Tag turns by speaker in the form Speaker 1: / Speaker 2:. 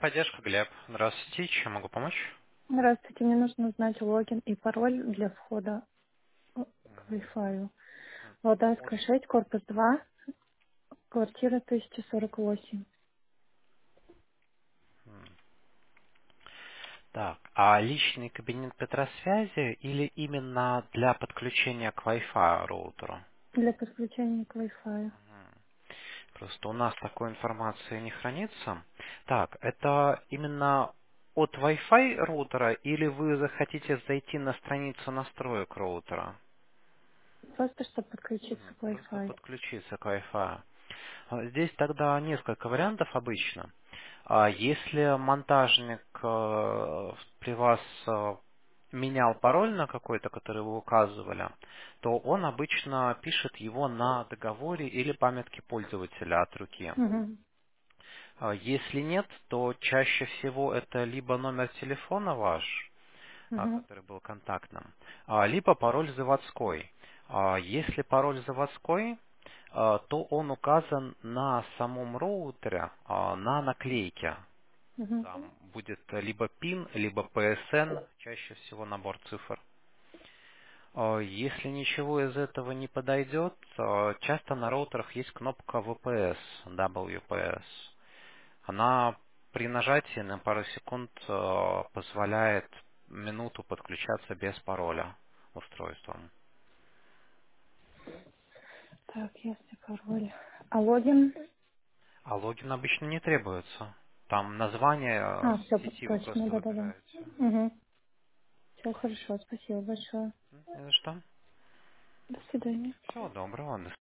Speaker 1: Техподдержка, Глеб. Здравствуйте, чем могу помочь?
Speaker 2: Здравствуйте, мне нужно узнать логин и пароль для входа к Wi-Fi. Валдайская 6, корпус 2, квартира 1048.
Speaker 1: Так, а личный кабинет Петросвязи или именно для подключения к Wi-Fi роутеру?
Speaker 2: Для подключения к Wi-Fi.
Speaker 1: Просто у нас такой информации не хранится. Так, это именно от Wi-Fi роутера или вы захотите зайти на страницу настроек роутера?
Speaker 2: Просто чтобы подключиться к
Speaker 1: Просто
Speaker 2: Wi-Fi.
Speaker 1: подключиться к Wi-Fi. Здесь тогда несколько вариантов обычно. Если монтажник при вас менял пароль на какой-то, который вы указывали, то он обычно пишет его на договоре или памятке пользователя от руки.
Speaker 2: Угу.
Speaker 1: Если нет, то чаще всего это либо номер телефона ваш,
Speaker 2: Угу.
Speaker 1: который был контактным, либо пароль заводской. Если пароль заводской, то он указан на самом роутере, на наклейке.
Speaker 2: Угу.
Speaker 1: Там будет либо PIN, либо PSN, чаще всего набор цифр. Если ничего из этого не подойдет, часто на роутерах есть кнопка VPS, WPS. Она при нажатии на пару секунд позволяет минуту подключаться без пароля устройством.
Speaker 2: Так, если пароль. А логин?
Speaker 1: А логин обычно не требуется. Там название
Speaker 2: Все,
Speaker 1: сети вы
Speaker 2: точно,
Speaker 1: просто
Speaker 2: да-да-да.
Speaker 1: выбираете.
Speaker 2: Угу. Все хорошо, спасибо большое.
Speaker 1: Не за что.
Speaker 2: До свидания.
Speaker 1: Всего доброго.